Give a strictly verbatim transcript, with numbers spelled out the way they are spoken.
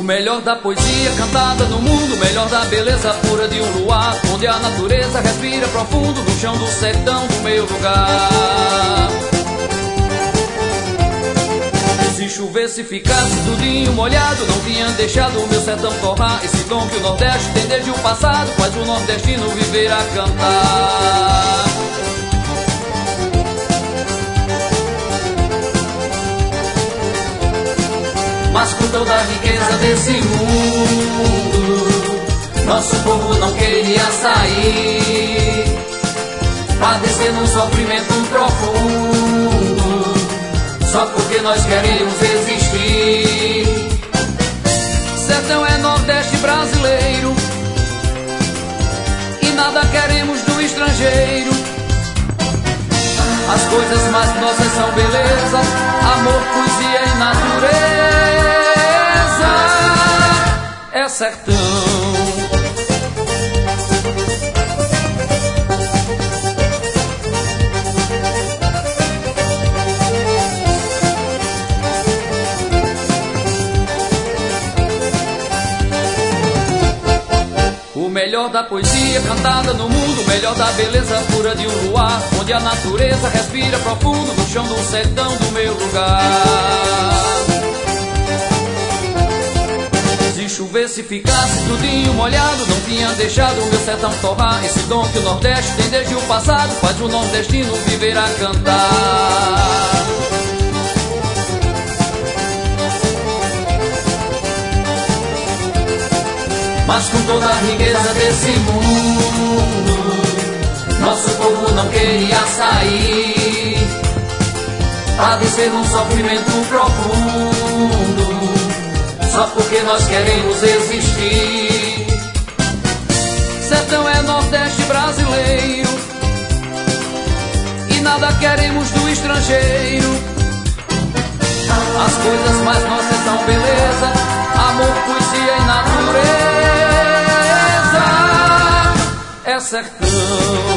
melhor da poesia cantada no mundo, o melhor da beleza pura de um luar, onde a natureza respira profundo no chão do sertão do meu lugar. Se chovesse, ficasse tudinho molhado, não tinha deixado o meu sertão torrar. Esse dom que o Nordeste tem desde o passado faz o nordestino viver a cantar. Mas com toda a riqueza desse mundo, nosso povo não queria sair, padecer num sofrimento profundo, só porque nós queremos existir. Sertão é Nordeste brasileiro e nada queremos do estrangeiro. As coisas mais nossas são beleza, amor, poesia e natureza. É sertão. O melhor da poesia cantada no mundo, o melhor da beleza pura de um luar, onde a natureza respira profundo no chão do sertão do meu lugar. Se chovesse, ficasse tudinho molhado, não tinha deixado o meu sertão torrar. Esse dom que o Nordeste tem desde o passado faz o nordestino viver a cantar. Mas com toda a riqueza desse mundo, nosso povo não queria sair, padecer num sofrimento profundo, só porque nós queremos existir. Sertão é Nordeste brasileiro e nada queremos do estrangeiro. As coisas mais nossas são beleza, amor, poesia e natureza. É sertão.